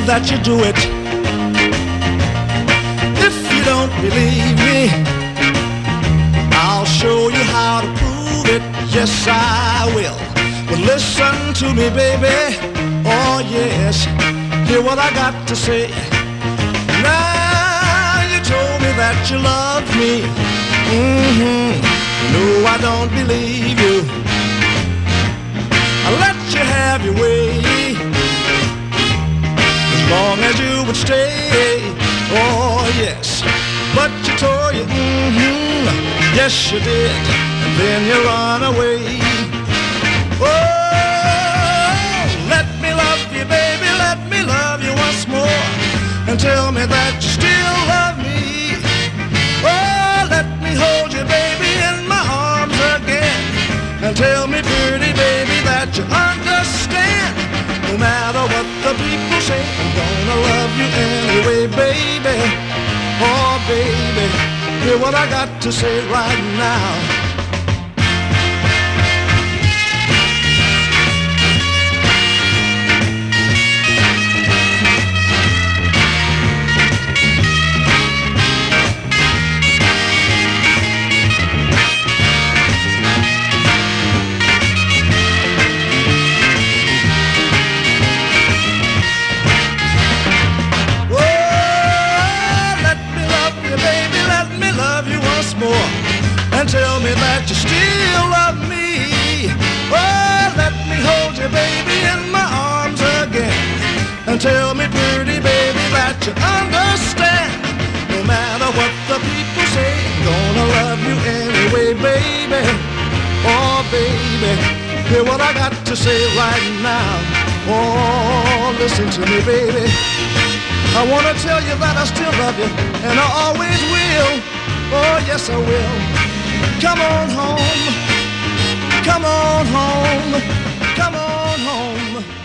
that you do it. If you don't believe me, I'll show you how to prove it. Yes, I will. But listen to me, baby. Oh, yes. Hear what I got to say. Now you told me that you love me. No, I don't believe you. I let you have your way, as long as you would stay. Oh, yes. But you told you, yes, you did. And then you run away. Oh, let me love you, baby. Let me love you once more. And tell me that you still love me. Oh, let me hold you, baby, in my arms again. And tell me, pretty baby, that you understand. No matter what the people say, I'm gonna love you anyway, baby. Oh, baby, hear what I got to say right now. More and tell me that you still love me. Oh, let me hold you, baby, in my arms again. And tell me, pretty baby, that you understand. No matter what the people say, I'm gonna love you anyway, baby. Oh, baby, hear what I got to say right now. Oh, listen to me, baby. I wanna tell you that I still love you, and I always will. Oh, yes, I will. Come on home. Come on home. Come on home.